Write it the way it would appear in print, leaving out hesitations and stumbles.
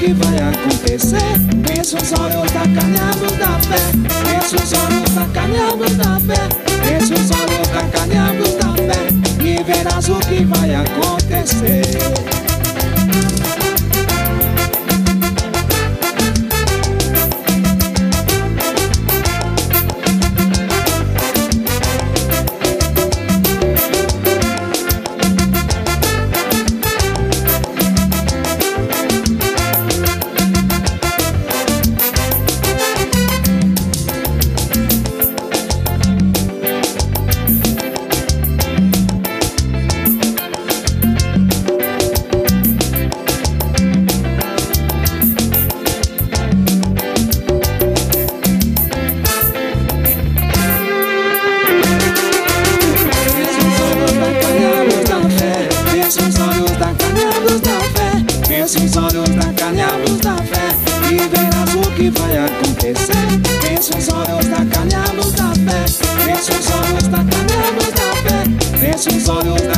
que vai acontecer. Feche os olhos da Caneados da fé. Feche os olhos da Caneados da fé. Feche os olhos da Caneados da fé e verás o que vai acontecer. Feche os olhos da Caneados da fé e verás o que vai acontecer. Feche os olhos da Caneados da fé. Feche os olhos da Caneados da fé. Feche os olhos da